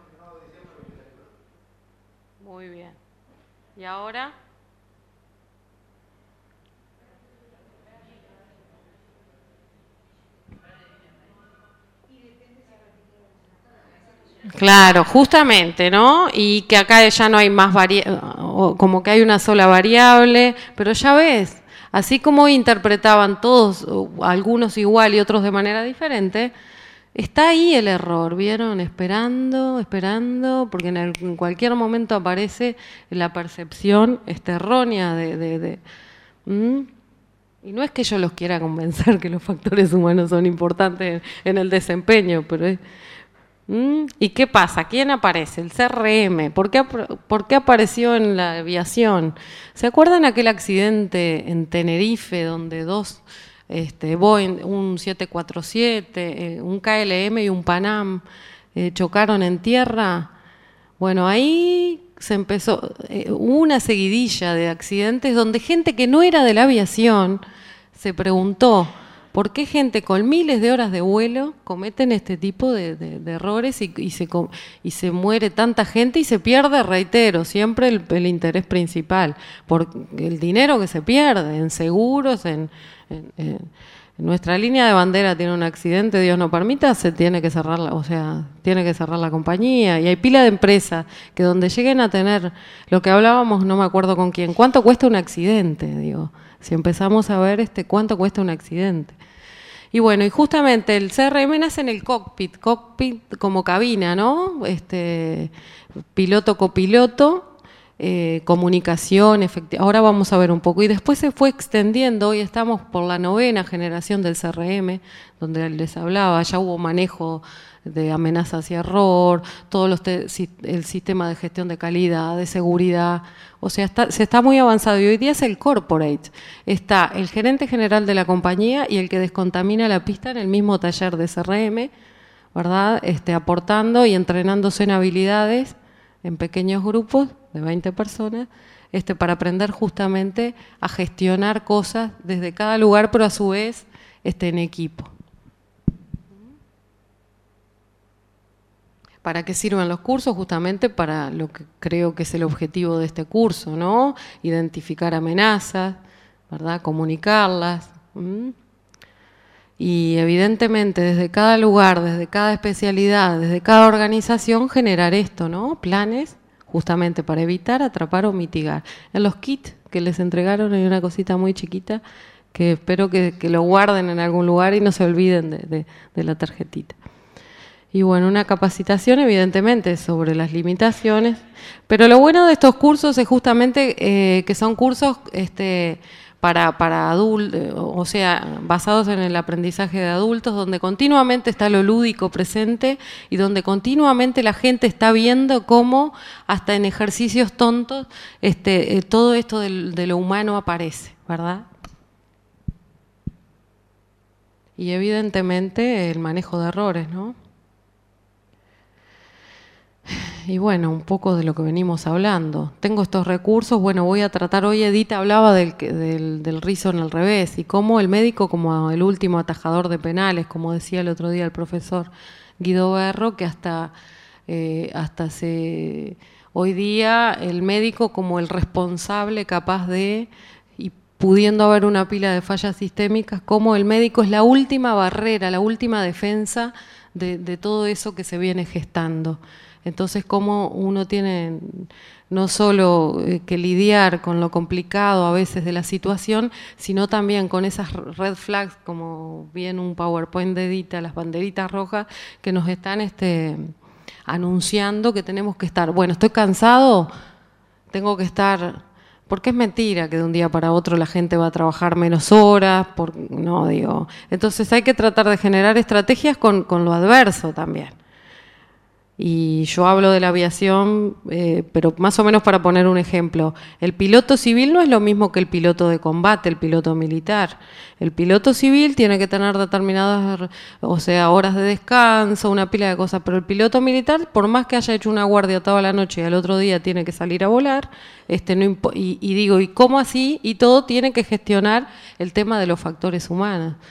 Muy bien. ¿Y ahora? Claro, justamente, ¿no? Y que acá ya no hay más variables, como que hay una sola variable, pero ya ves, así como interpretaban todos, algunos igual y otros de manera diferente, está ahí el error, ¿vieron? Esperando, esperando, porque en, el- en cualquier momento aparece la percepción esta errónea de... de- de- ¿Mm? Y no es que yo los quiera convencer que los factores humanos son importantes en, en el desempeño, pero es... ¿Mm? ¿Y qué pasa? ¿Quién aparece? El C R M. ¿Por qué, ap- por qué apareció en la aviación? ¿Se acuerdan aquel accidente en Tenerife donde dos este, Boeing, un siete cuatro siete, eh, un K L M y un Panam eh, chocaron en tierra? Bueno, ahí se empezó, eh, hubo una seguidilla de accidentes donde gente que no era de la aviación se preguntó por qué gente con miles de horas de vuelo cometen este tipo de, de- de errores y, y se, co- y se muere tanta gente y se pierde, reitero, siempre el, el interés principal, por el dinero que se pierde en seguros, en, en- en- nuestra línea de bandera tiene un accidente, Dios no permita, se tiene que cerrar la, o sea, tiene que cerrar la compañía. Y hay pila de empresas que donde lleguen a tener, lo que hablábamos, no me acuerdo con quién, ¿cuánto cuesta un accidente? Digo, si empezamos a ver este cuánto cuesta un accidente. Y bueno, y justamente el C R M nace en el cockpit, cockpit como cabina, ¿no? Este, piloto, copiloto, eh, comunicación, efecti- ahora vamos a ver un poco. Y después se fue extendiendo, hoy estamos por la novena generación del C R M, donde les hablaba, ya hubo manejo de amenazas y error, todos los te- si- el sistema de gestión de calidad, de seguridad, o sea, está, se está muy avanzado y hoy día es el corporate. Está el gerente general de la compañía y el que descontamina la pista en el mismo taller de C R M, ¿verdad? Este, aportando y entrenándose en habilidades en pequeños grupos de veinte personas, este, para aprender justamente a gestionar cosas desde cada lugar, pero a su vez este, en equipo. ¿Para qué sirven los cursos? Justamente para lo que creo que es el objetivo de este curso, ¿no? Identificar amenazas, ¿verdad? Comunicarlas. ¿M? Y evidentemente desde cada lugar, desde cada especialidad, desde cada organización generar esto, ¿no? Planes justamente para evitar, atrapar o mitigar. En los kits que les entregaron hay una cosita muy chiquita que espero que, que lo guarden en algún lugar y no se olviden de, de, de la tarjetita. Y bueno, una capacitación evidentemente sobre las limitaciones, pero lo bueno de estos cursos es justamente eh, que son cursos este, para, para adultos, o sea, basados en el aprendizaje de adultos, donde continuamente está lo lúdico presente y donde continuamente la gente está viendo cómo hasta en ejercicios tontos este, eh, todo esto del- de lo humano aparece, ¿verdad? Y evidentemente el manejo de errores, ¿no? Y bueno, un poco de lo que venimos hablando. Tengo estos recursos, bueno, voy a tratar, hoy Edith hablaba del, que- del, del rizo en el revés y cómo el médico como el último atajador de penales, como decía el otro día el profesor Guido Berro, que hasta, eh, hasta se, hoy día el médico como el responsable capaz de, y pudiendo haber una pila de fallas sistémicas, como el médico es la última barrera, la última defensa de, de todo eso que se viene gestando. Entonces, cómo uno tiene no solo eh, que lidiar con lo complicado a veces de la situación, sino también con esas red flags, como bien un PowerPoint de Edita, las banderitas rojas, que nos están este, anunciando que tenemos que estar, bueno, estoy cansado, tengo que estar, porque es mentira que de un día para otro la gente va a trabajar menos horas, por, no digo, entonces hay que tratar de generar estrategias con, con lo adverso también. Y yo hablo de la aviación, eh, pero más o menos para poner un ejemplo. El piloto civil no es lo mismo que el piloto de combate, el piloto militar. El piloto civil tiene que tener determinadas, o sea, horas de descanso, una pila de cosas, pero el piloto militar, por más que haya hecho una guardia toda la noche y al otro día tiene que salir a volar, este, no impo- y, y digo, ¿y cómo así? Y todo tiene que gestionar el tema de los factores humanos.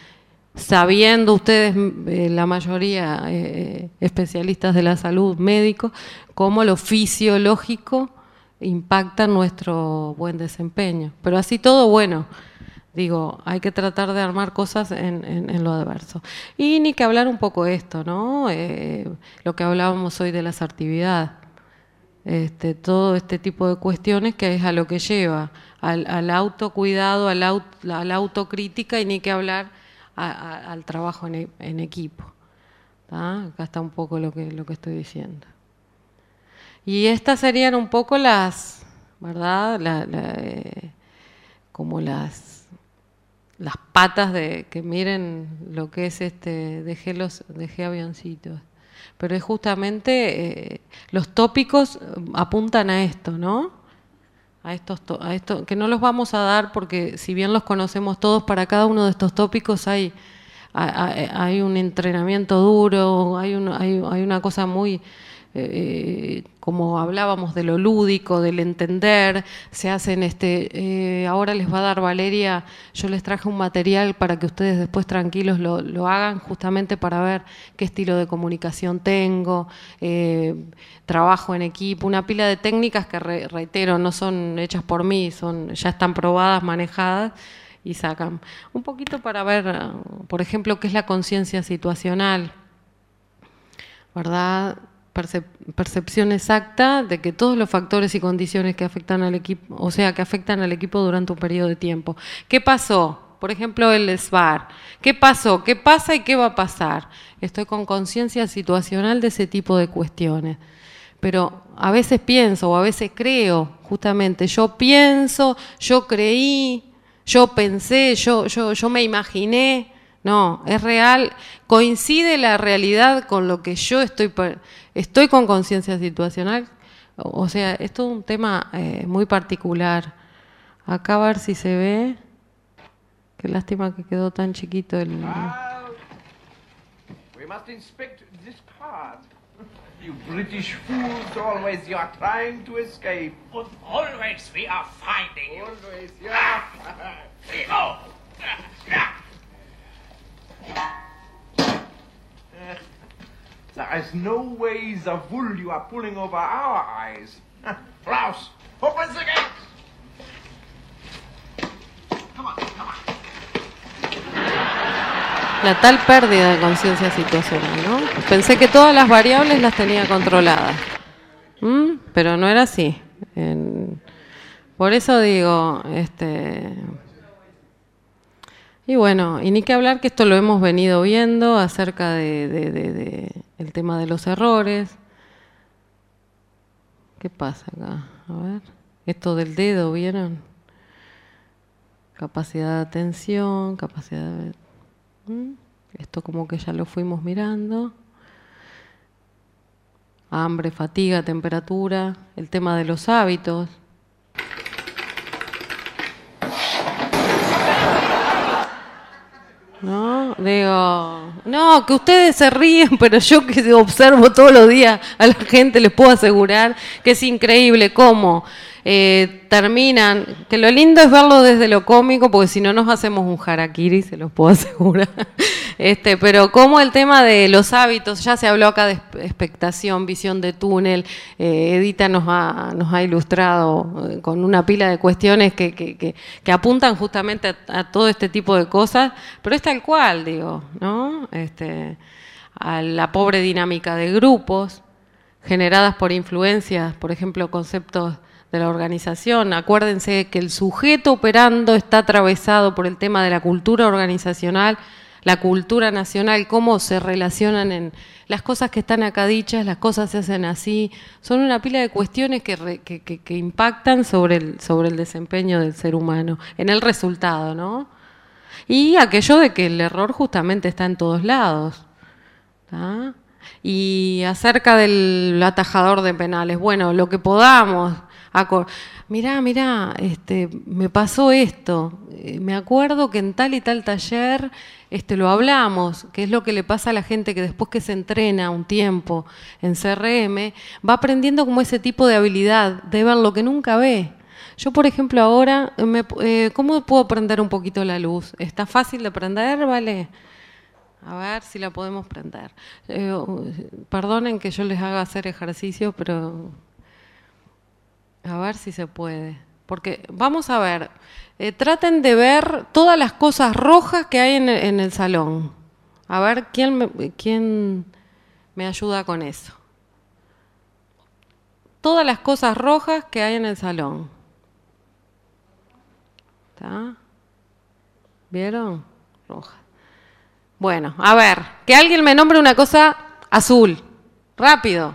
sabiendo ustedes, eh, la mayoría eh, especialistas de la salud, médicos, cómo lo fisiológico impacta nuestro buen desempeño. Pero así todo, bueno, digo, hay que tratar de armar cosas en, en, en lo adverso. Y ni que hablar un poco esto, ¿no? Eh, lo que hablábamos hoy de la asertividad. Este, todo este tipo de cuestiones que es a lo que lleva, al, al autocuidado, al aut, a la autocrítica y ni que hablar a, a, al trabajo en, en equipo. ¿Tá? Acá está un poco lo que, lo que estoy diciendo. Y estas serían un poco las, ¿verdad? La, la, eh, como las, las patas de que miren lo que es este, dejé, los, dejé avioncitos. Pero es justamente, eh, los tópicos apuntan a esto, ¿no? A estos, a esto, que no los vamos a dar porque si bien los conocemos todos, para cada uno de estos tópicos hay, hay, hay un entrenamiento duro, hay, un, hay, hay una cosa muy, eh, como hablábamos de lo lúdico, del entender, se hacen, este, eh, ahora les va a dar Valeria, yo les traje un material para que ustedes después tranquilos lo, lo hagan, justamente para ver qué estilo de comunicación tengo, eh, trabajo en equipo, una pila de técnicas que, re, reitero, no son hechas por mí, son, ya están probadas, manejadas, y sacan. Un poquito para ver, por ejemplo, qué es la conciencia situacional, ¿verdad? Percep percepción exacta de que todos los factores y condiciones que afectan al equipo, o sea, que afectan al equipo durante un periodo de tiempo. ¿Qué pasó? Por ejemplo, el S B A R. ¿Qué pasó? ¿Qué pasa y qué va a pasar? Estoy con conciencia situacional de ese tipo de cuestiones. Pero a veces pienso o a veces creo, justamente, yo pienso, yo creí, yo pensé, yo, yo, yo me imaginé. No, es real, coincide la realidad con lo que yo estoy, estoy con conciencia situacional. O sea, es todo un tema eh, muy particular. Acá a ver si se ve. Qué lástima que quedó tan chiquito el... We must inspect this card. You British fools, always you are trying to escape. But always we are finding you. Always, yeah. Oh. There is no way the wool you are pulling over our eyes. Klaus, open the gate! Come on, come on. La tal pérdida de conciencia situacional, ¿no? Pensé que todas las variables las tenía controladas, ¿Mm? Pero no era así. En... Por eso digo, este... Y bueno, y ni que hablar que esto lo hemos venido viendo acerca de, de, de, de el tema de los errores. ¿Qué pasa acá? A ver, esto del dedo, ¿vieron? Capacidad de atención, capacidad de... ¿Mm? Esto como que ya lo fuimos mirando. Hambre, fatiga, temperatura, el tema de los hábitos. No, digo, no, que ustedes se ríen, pero yo que observo todos los días a la gente les puedo asegurar que es increíble cómo eh, terminan, que lo lindo es verlo desde lo cómico, porque si no nos hacemos un harakiri, se los puedo asegurar. Este, pero como el tema de los hábitos, ya se habló acá de expectación, visión de túnel, eh, Edita nos ha, nos ha ilustrado eh, con una pila de cuestiones que, que, que, que apuntan justamente a, a todo este tipo de cosas, pero es tal cual, digo, ¿no? Este, a la pobre dinámica de grupos generadas por influencias, por ejemplo, conceptos de la organización. Acuérdense que el sujeto operando está atravesado por el tema de la cultura organizacional, la cultura nacional, cómo se relacionan en las cosas que están acá dichas, las cosas se hacen así, son una pila de cuestiones que, re, que, que, que impactan sobre el, sobre el desempeño del ser humano, en el resultado, ¿no? Y aquello de que el error justamente está en todos lados, ¿tá? Y acerca del atajador de penales, bueno, lo que podamos... Mirá, mirá, este, me pasó esto, me acuerdo que en tal y tal taller este, lo hablamos, que es lo que le pasa a la gente que después que se entrena un tiempo en C R M, va aprendiendo como ese tipo de habilidad, de ver lo que nunca ve. Yo, por ejemplo, ahora, me, eh, ¿cómo puedo prender un poquito la luz? ¿Está fácil de prender? ¿Vale? A ver si la podemos prender. Eh, perdonen que yo les haga hacer ejercicio, pero a ver si se puede. Porque vamos a ver, eh, traten de ver todas las cosas rojas que hay en el, en el salón. A ver quién me, quién me ayuda con eso. Todas las cosas rojas que hay en el salón. ¿Está? ¿Vieron? Roja. Bueno, a ver, que alguien me nombre una cosa azul. Rápido.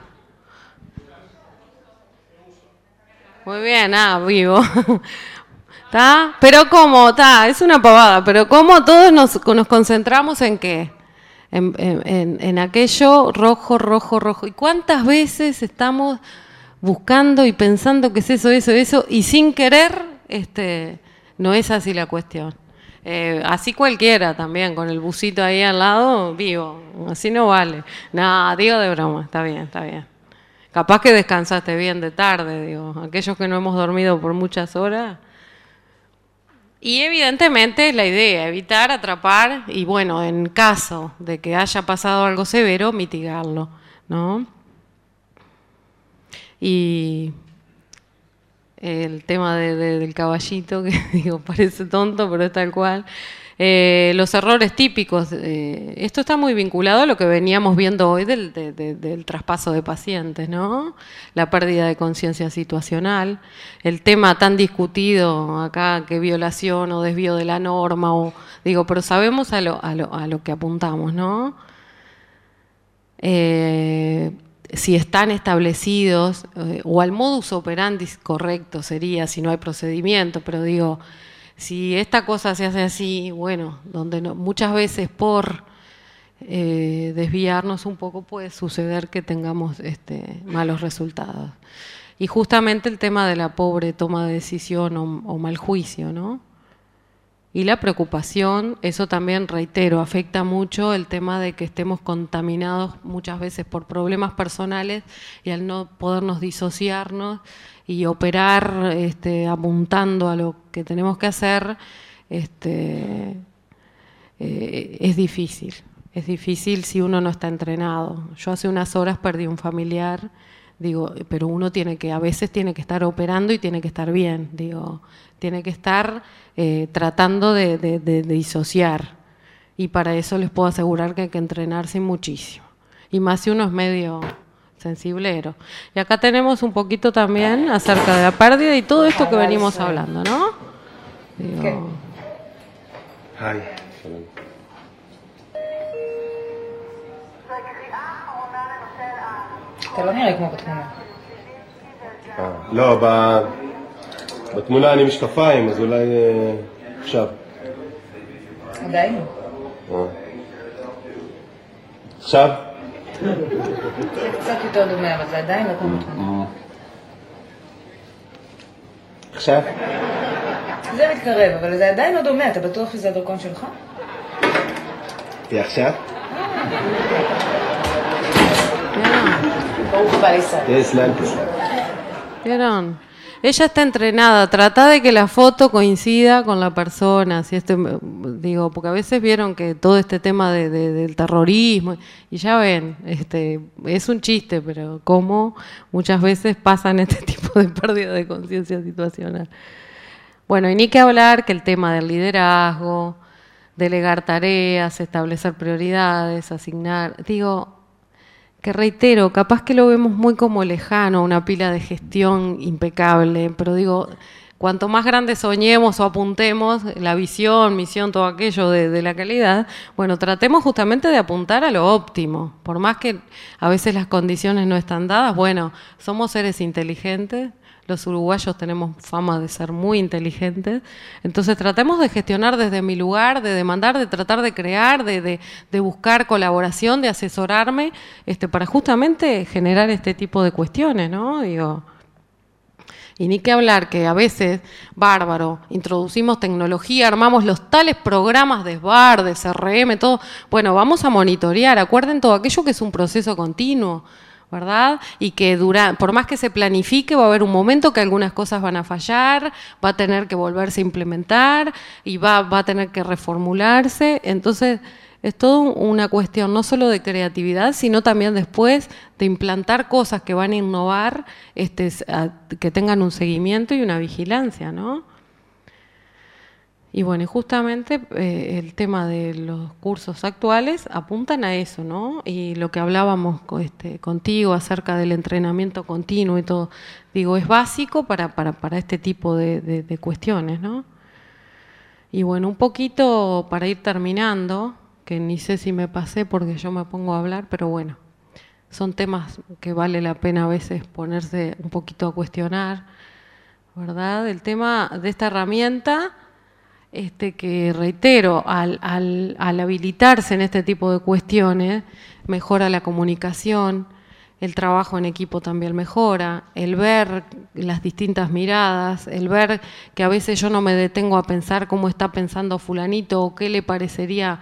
Muy bien, ah, vivo. ¿Está? Pero ¿cómo? ¿Está? Es una pavada, pero ¿cómo todos nos, nos concentramos en qué? En, en, en aquello rojo, rojo, rojo. ¿Y cuántas veces estamos buscando y pensando que es eso, eso, eso, y sin querer, este, no es así la cuestión? Eh, así cualquiera también, con el busito ahí al lado, vivo. Así no vale. No, digo de broma, está bien, está bien. Capaz que descansaste bien de tarde, digo. Aquellos que no hemos dormido por muchas horas. Y evidentemente la idea, evitar atrapar y, bueno, en caso de que haya pasado algo severo, mitigarlo, ¿no? Y el tema de, de, del caballito, que digo, parece tonto, pero es tal cual. Eh, los errores típicos, eh, esto está muy vinculado a lo que veníamos viendo hoy del, de, de, del traspaso de pacientes, ¿no? La pérdida de conciencia situacional, el tema tan discutido acá que violación o desvío de la norma, o digo, pero sabemos a lo, a lo, a lo que apuntamos, ¿no? Eh, si están establecidos, eh, o al modus operandi correcto sería si no hay procedimiento, pero digo, si esta cosa se hace así, bueno, donde no, muchas veces por eh, desviarnos un poco puede suceder que tengamos este, malos resultados. Y justamente el tema de la pobre toma de decisión o, o mal juicio, ¿no? Y la preocupación, eso también, reitero, afecta mucho el tema de que estemos contaminados muchas veces por problemas personales y al no podernos disociarnos y operar este, apuntando a lo que tenemos que hacer, este, eh, es difícil. Es difícil si uno no está entrenado. Yo hace unas horas perdí un familiar, digo, pero uno tiene que, a veces tiene que estar operando y tiene que estar bien, digo, tiene que estar eh, tratando de, de, de, de disociar. Y para eso les puedo asegurar que hay que entrenarse muchísimo. Y más si uno es medio sensiblero. Y acá tenemos un poquito también acerca de la pérdida y todo esto que venimos hablando, ¿no? Digo, Hi. אתה לא נראה כמו בתמונה. לא, בתמונה אני משקפיים, אז אולי עכשיו. עדיין? עכשיו? זה קצת יותר דומה, אבל זה עדיין לא כמו בתמונה. עכשיו? זה מתקרב, אבל זה עדיין לא דומה. אתה בטוח שזה הדרכון שלך? תהיה עכשיו? ¿Vieron? Ella está entrenada, trata de que la foto coincida con la persona, si este, digo, porque a veces vieron que todo este tema de, de, del terrorismo, y ya ven, este, es un chiste, pero cómo muchas veces pasan este tipo de pérdida de conciencia situacional. Bueno, y ni que hablar que el tema del liderazgo, delegar tareas, establecer prioridades, asignar, digo, que reitero, capaz que lo vemos muy como lejano, una pila de gestión impecable, pero digo, cuanto más grande soñemos o apuntemos, la visión, misión, todo aquello de, de la calidad, bueno, tratemos justamente de apuntar a lo óptimo, por más que a veces las condiciones no están dadas, bueno, somos seres inteligentes, los uruguayos tenemos fama de ser muy inteligentes, entonces tratemos de gestionar desde mi lugar, de demandar, de tratar de crear, de, de, de buscar colaboración, de asesorarme, este, para justamente generar este tipo de cuestiones, ¿no? Digo, y ni que hablar que a veces, bárbaro, introducimos tecnología, armamos los tales programas de S B A R, de C R M, todo, bueno, vamos a monitorear, acuerden todo aquello que es un proceso continuo, ¿verdad? Y que dura, por más que se planifique, va a haber un momento que algunas cosas van a fallar, va a tener que volverse a implementar y va, va a tener que reformularse. Entonces, Es todo una cuestión no solo de creatividad, sino también después de implantar cosas que van a innovar, este, a, que tengan un seguimiento y una vigilancia, ¿no? Y bueno, y justamente eh, el tema de los cursos actuales apuntan a eso, ¿no? Y lo que hablábamos este, contigo acerca del entrenamiento continuo y todo, digo, es básico para, para, para este tipo de, de, de cuestiones, ¿no? Y bueno, un poquito para ir terminando, que ni sé si me pasé porque yo me pongo a hablar, pero bueno, son temas que vale la pena a veces ponerse un poquito a cuestionar, ¿verdad? El tema de esta herramienta... Este, que reitero, al, al, al habilitarse en este tipo de cuestiones, mejora la comunicación, el trabajo en equipo también mejora, el ver las distintas miradas, el ver que a veces yo no me detengo a pensar cómo está pensando fulanito o qué le parecería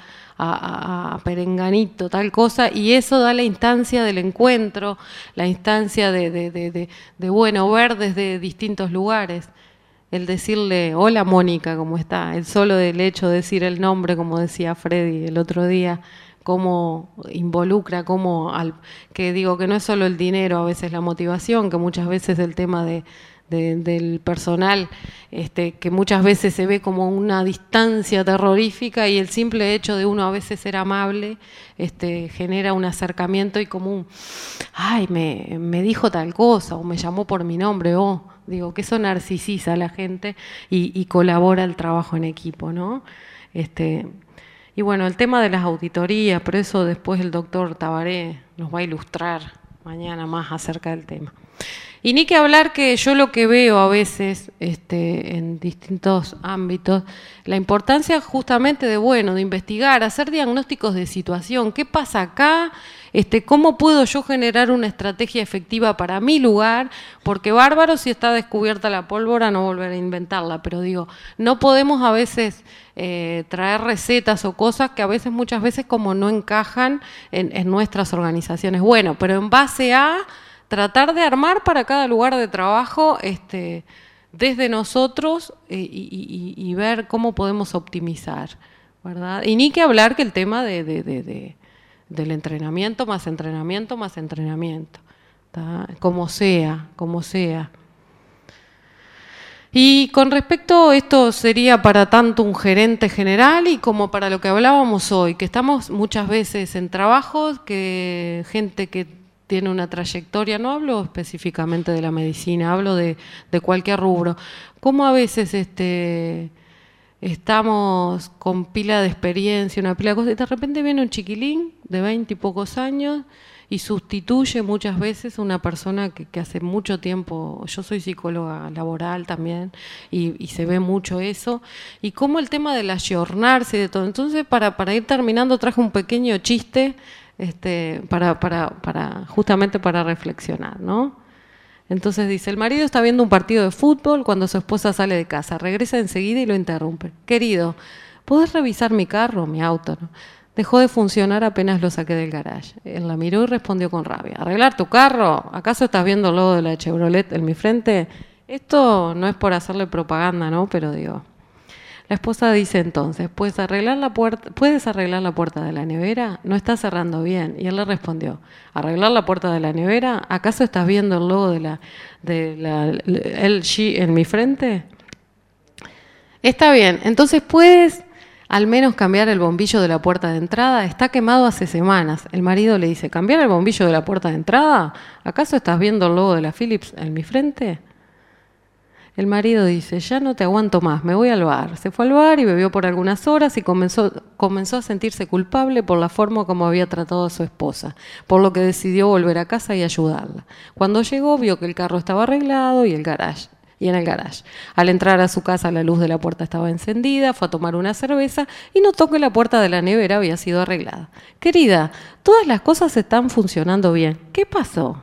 a, a, a Perenganito, tal cosa, y eso da la instancia del encuentro, la instancia de, de, de, de, de bueno, ver desde distintos lugares. El decirle, hola Mónica, ¿cómo está? El solo del hecho de decir el nombre, como decía Freddy el otro día, cómo involucra, cómo, al, que digo que no es solo el dinero, a veces la motivación, que muchas veces el tema de, de, del personal, este, que muchas veces se ve como una distancia terrorífica y el simple hecho de uno a veces ser amable este, genera un acercamiento y como un, ay, me, me dijo tal cosa o me llamó por mi nombre, o... Oh, digo, que eso narcisiza a la gente y, y colabora al trabajo en equipo, ¿no? Este, y bueno, el tema de las auditorías, por eso después el doctor Tabaré nos va a ilustrar mañana más acerca del tema. Y ni que hablar que yo lo que veo a veces este, en distintos ámbitos, la importancia justamente de, bueno, de investigar, hacer diagnósticos de situación, ¿qué pasa acá? Este, ¿Cómo puedo yo generar una estrategia efectiva para mi lugar? Porque bárbaro si está descubierta la pólvora, no volver a inventarla, pero digo, no podemos a veces eh, traer recetas o cosas que a veces, muchas veces como no encajan en, en nuestras organizaciones. Bueno, pero en base a tratar de armar para cada lugar de trabajo este, desde nosotros eh, y, y, y ver cómo podemos optimizar, ¿verdad? Y ni que hablar que el tema de... de, de, de del entrenamiento, más entrenamiento, más entrenamiento, ¿tá? Como sea, como sea. Y con respecto, esto sería para tanto un gerente general y como para lo que hablábamos hoy, que estamos muchas veces en trabajos, que gente que tiene una trayectoria, no hablo específicamente de la medicina, hablo de, de cualquier rubro, como a veces este... estamos con pila de experiencia, una pila de cosas, y de repente viene un chiquilín de veinte y pocos años y sustituye muchas veces a una persona que, que hace mucho tiempo, yo soy psicóloga laboral también, y, y se ve mucho eso, y cómo el tema del ayornarse y de todo. Entonces, para, para ir terminando, traje un pequeño chiste este, para, para, para, justamente para reflexionar, ¿no? Entonces dice, el marido está viendo un partido de fútbol cuando su esposa sale de casa, regresa enseguida y lo interrumpe. Querido, ¿podés revisar mi carro, mi auto? ¿No? Dejó de funcionar apenas lo saqué del garage. Él la miró y respondió con rabia. ¿Arreglar tu carro? ¿Acaso estás viendo el logo de la Chevrolet en mi frente? Esto no es por hacerle propaganda, ¿no? Pero digo... La esposa dice entonces, ¿puedes arreglar la puerta, ¿puedes arreglar la puerta de la nevera? No está cerrando bien. Y él le respondió, ¿arreglar la puerta de la nevera? ¿Acaso estás viendo el logo de la, de la L G en mi frente? Está bien, entonces ¿puedes al menos cambiar el bombillo de la puerta de entrada? Está quemado hace semanas. El marido le dice, ¿cambiar el bombillo de la puerta de entrada? ¿Acaso estás viendo el logo de la Philips en mi frente? El marido dice, ya no te aguanto más, me voy al bar. Se fue al bar y bebió por algunas horas y comenzó, comenzó a sentirse culpable por la forma como había tratado a su esposa, por lo que decidió volver a casa y ayudarla. Cuando llegó vio que el carro estaba arreglado y el garage, y en el garage. Al entrar a su casa la luz de la puerta estaba encendida, fue a tomar una cerveza y notó que la puerta de la nevera había sido arreglada. Querida, todas las cosas están funcionando bien. ¿Qué pasó?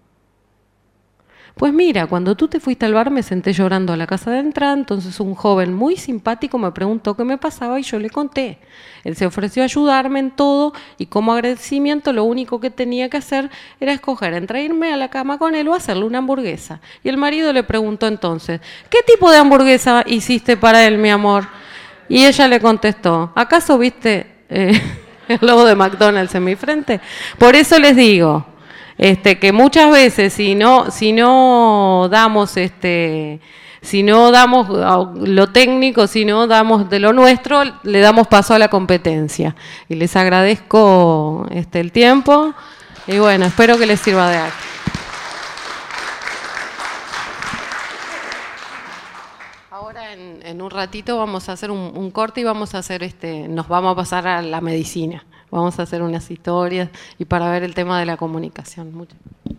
Pues mira, cuando tú te fuiste al bar me senté llorando a la casa de entrada, entonces un joven muy simpático me preguntó qué me pasaba y yo le conté. Él se ofreció a ayudarme en todo y como agradecimiento lo único que tenía que hacer era escoger entre irme a la cama con él o hacerle una hamburguesa. Y el marido le preguntó entonces, ¿qué tipo de hamburguesa hiciste para él, mi amor? Y ella le contestó, ¿acaso viste... Eh, el logo de McDonald's en mi frente. Por eso les digo, este, que muchas veces si no, si no damos este, si no damos lo técnico, si no damos de lo nuestro, le damos paso a la competencia. Y les agradezco este, el tiempo y bueno, espero que les sirva de algo. Ahora en, en un ratito vamos a hacer un, un corte y vamos a hacer este, nos vamos a pasar a la medicina. Vamos a hacer unas historias y para ver el tema de la comunicación. Muchas